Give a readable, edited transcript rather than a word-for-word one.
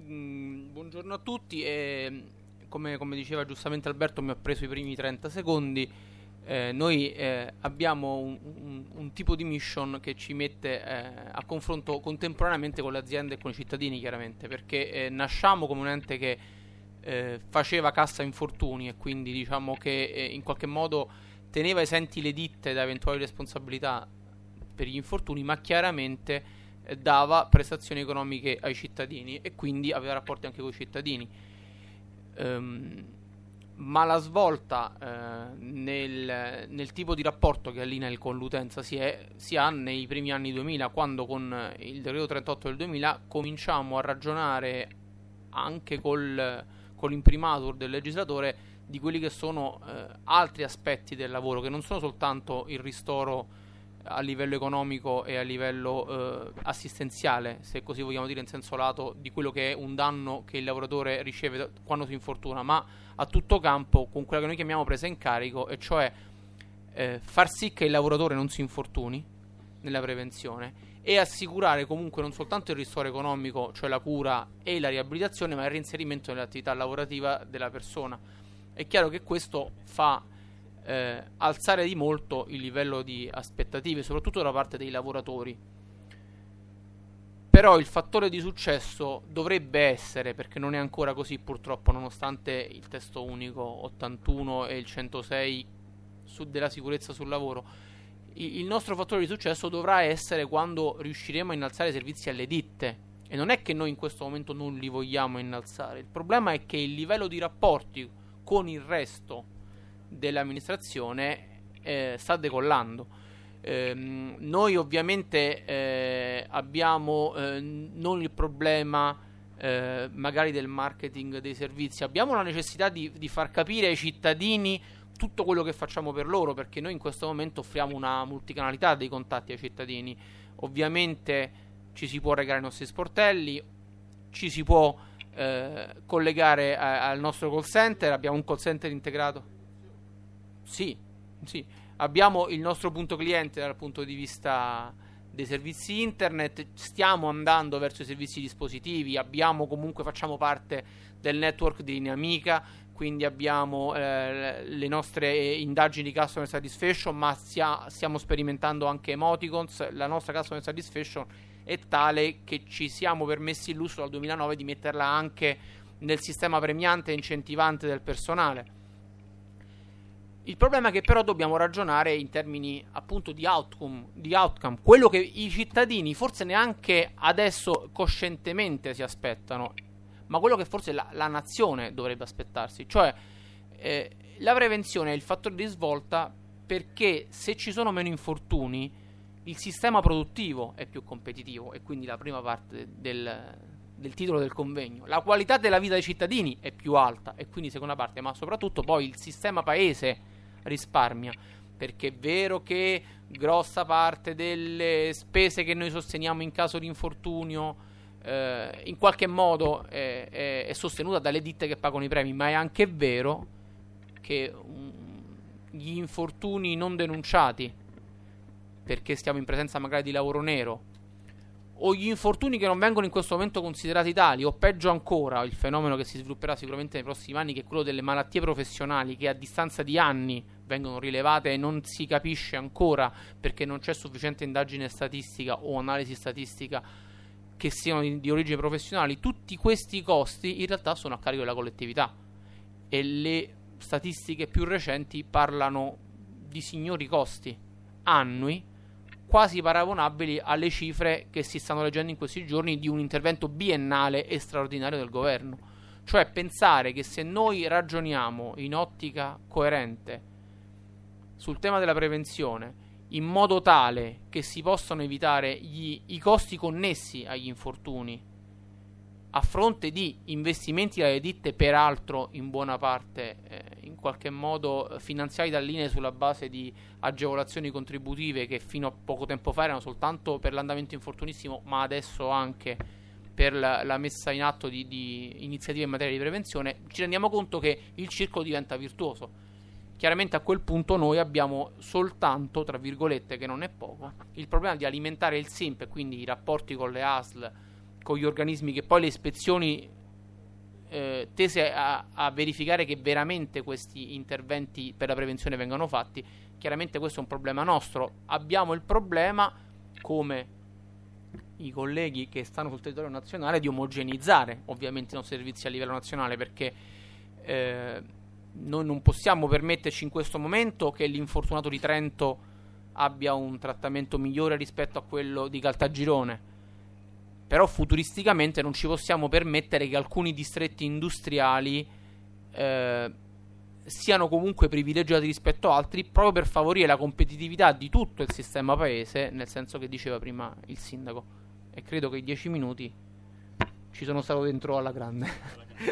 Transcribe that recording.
Buongiorno a tutti. Come diceva giustamente Alberto, mi ha preso i primi 30 secondi. Noi abbiamo un tipo di mission che ci mette a confronto contemporaneamente con le aziende e con i cittadini, chiaramente, perché nasciamo come un ente che faceva cassa infortuni, e quindi diciamo che in qualche modo teneva esenti le ditte da eventuali responsabilità per gli infortuni, ma chiaramente dava prestazioni economiche ai cittadini e quindi aveva rapporti anche con i cittadini. Ma la svolta nel tipo di rapporto che l'INAIL con l'utenza si ha nei primi anni 2000, quando con il decreto 38 del 2000 cominciamo a ragionare anche con l'imprimatur del legislatore di quelli che sono altri aspetti del lavoro, che non sono soltanto il ristoro a livello economico e a livello assistenziale, se così vogliamo dire, in senso lato, di quello che è un danno che il lavoratore riceve quando si infortuna, ma a tutto campo con quella che noi chiamiamo presa in carico, e cioè far sì che il lavoratore non si infortuni nella prevenzione e assicurare comunque non soltanto il ristoro economico, cioè la cura e la riabilitazione, ma il reinserimento nell'attività lavorativa della persona. È chiaro che questo fa alzare di molto il livello di aspettative, soprattutto da parte dei lavoratori. Però il fattore di successo dovrebbe essere, perché non è ancora così purtroppo, nonostante il testo unico 81 e il 106 della sicurezza sul lavoro, il nostro fattore di successo dovrà essere quando riusciremo a innalzare i servizi alle ditte. E non è che noi in questo momento non li vogliamo innalzare, il problema è che il livello di rapporti con il resto dell'amministrazione sta decollando. Noi ovviamente abbiamo non il problema magari del marketing dei servizi, abbiamo la necessità di far capire ai cittadini tutto quello che facciamo per loro, perché noi in questo momento offriamo una multicanalità dei contatti ai cittadini. Ovviamente ci si può recare ai nostri sportelli, ci si può collegare al nostro call center, abbiamo un call center integrato. Sì, abbiamo il nostro punto cliente dal punto di vista dei servizi internet, stiamo andando verso i servizi dispositivi, facciamo parte del network di Linea, quindi abbiamo le nostre indagini di customer satisfaction, ma stiamo sperimentando anche emoticons. La nostra customer satisfaction è tale che ci siamo permessi il lusso dal 2009 di metterla anche nel sistema premiante e incentivante del personale. Il problema è che però dobbiamo ragionare in termini appunto di outcome, quello che i cittadini forse neanche adesso coscientemente si aspettano, ma quello che forse la nazione dovrebbe aspettarsi, cioè la prevenzione è il fattore di svolta, perché se ci sono meno infortuni il sistema produttivo è più competitivo, e quindi la prima parte del titolo del convegno, la qualità della vita dei cittadini è più alta, e quindi seconda parte, ma soprattutto poi il sistema paese risparmia, perché è vero che grossa parte delle spese che noi sosteniamo in caso di infortunio in qualche modo è sostenuta dalle ditte che pagano i premi, ma è anche vero che gli infortuni non denunciati, perché stiamo in presenza magari di lavoro nero, o gli infortuni che non vengono in questo momento considerati tali, o peggio ancora il fenomeno che si svilupperà sicuramente nei prossimi anni, che è quello delle malattie professionali, che a distanza di anni vengono rilevate e non si capisce ancora perché non c'è sufficiente indagine statistica o analisi statistica che siano di origine professionale. Tutti questi costi in realtà sono a carico della collettività, e le statistiche più recenti parlano di signori costi annui quasi paragonabili alle cifre che si stanno leggendo in questi giorni di un intervento biennale e straordinario del governo. Cioè pensare che se noi ragioniamo in ottica coerente sul tema della prevenzione in modo tale che si possano evitare i costi connessi agli infortuni a fronte di investimenti dalle ditte, peraltro in buona parte in qualche modo finanziati dall'INE sulla base di agevolazioni contributive che fino a poco tempo fa erano soltanto per l'andamento infortunissimo, ma adesso anche per la messa in atto di iniziative in materia di prevenzione, ci rendiamo conto che il circolo diventa virtuoso. Chiaramente a quel punto noi abbiamo soltanto, tra virgolette, che non è poco, il problema di alimentare il SINP, e quindi i rapporti con le ASL, con gli organismi che poi le ispezioni tese a verificare che veramente questi interventi per la prevenzione vengano fatti. Chiaramente questo è un problema nostro. Abbiamo il problema, come i colleghi che stanno sul territorio nazionale, di omogenizzare ovviamente i nostri servizi a livello nazionale, perché noi non possiamo permetterci in questo momento che l'infortunato di Trento abbia un trattamento migliore rispetto a quello di Caltagirone, però futuristicamente non ci possiamo permettere che alcuni distretti industriali siano comunque privilegiati rispetto a altri, proprio per favorire la competitività di tutto il sistema paese, nel senso che diceva prima il sindaco. E credo che i 10 minuti ci sono stato dentro alla grande.